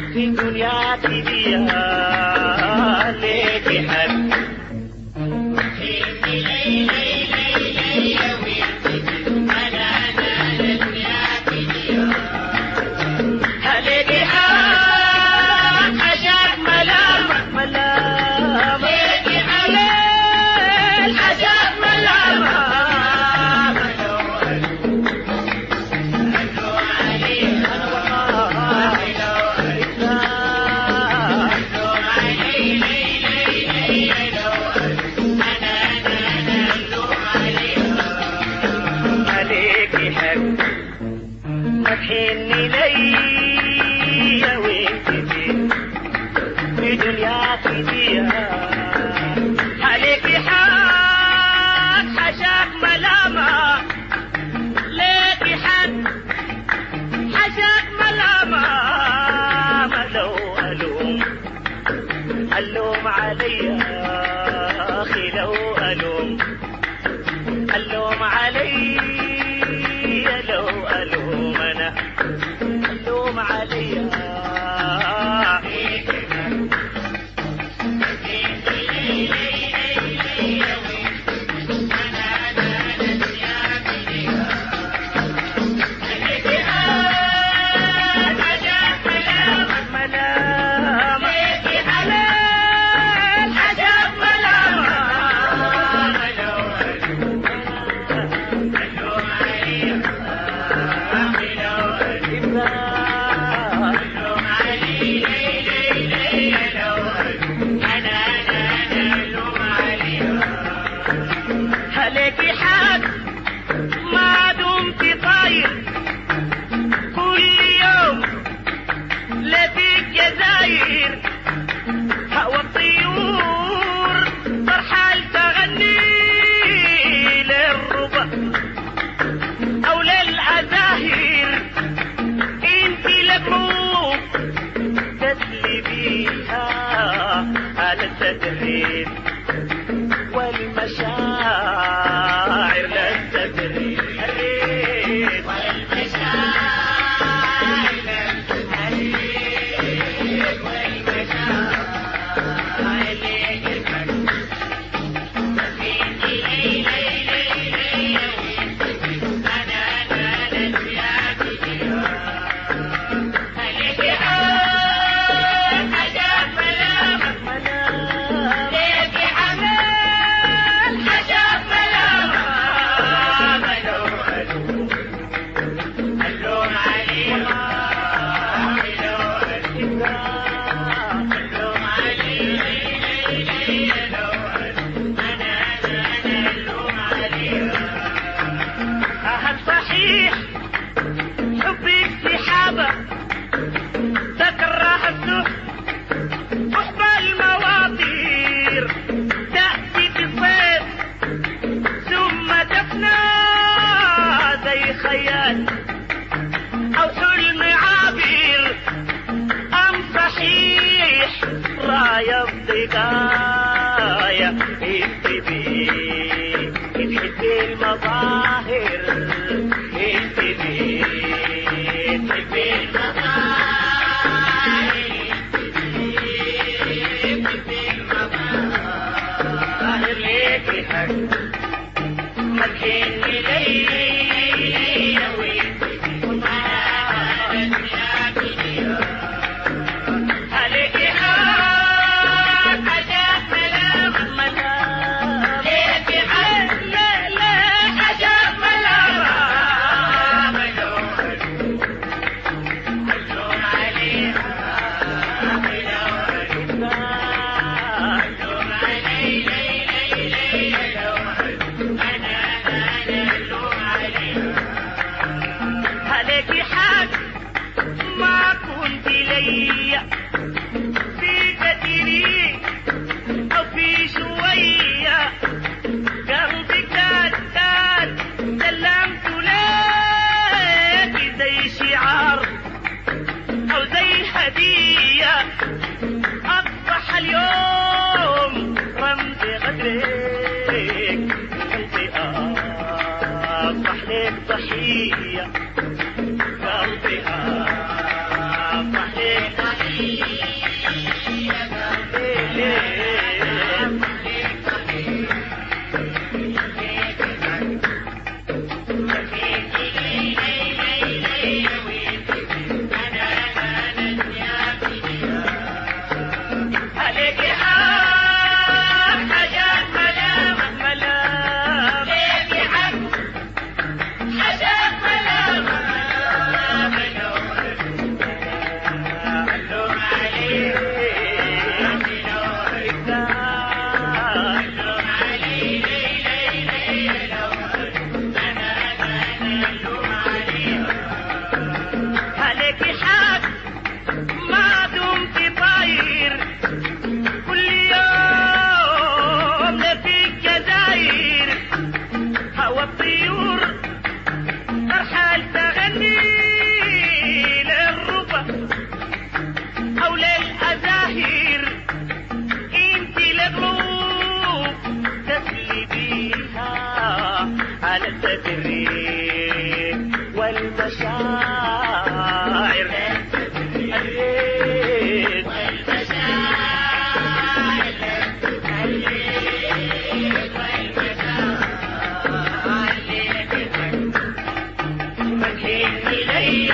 في دنياك دي ليك حد مدحني لي وانت في دنياك دي عليك حق حشاك ملامة ليك حق حشاك ملامة لو ألوم علي أخي لو ألوم علي لو ألوم أنا ألوم علي عليك حق ما دمت طاير كل يوم لفيك جزاير هوا الطيور فرحال تغني للربا او للعزاهر انت لبروك تسلي بيها على التدريب والمشاعر لا تدري الريد والمشاعر لا تدري الريد والمشاعر صحيح حبك سحابة تكره السحب حب المواطير تأتي في الصيف ثم تفنى زي خيال أو حلم عابر أم صحيح راية الضقاية انتبه المظاهر انتبه المظاهر ليك حق مدحني لي عليك حق حشاك والمشاعر الريد مدين إلي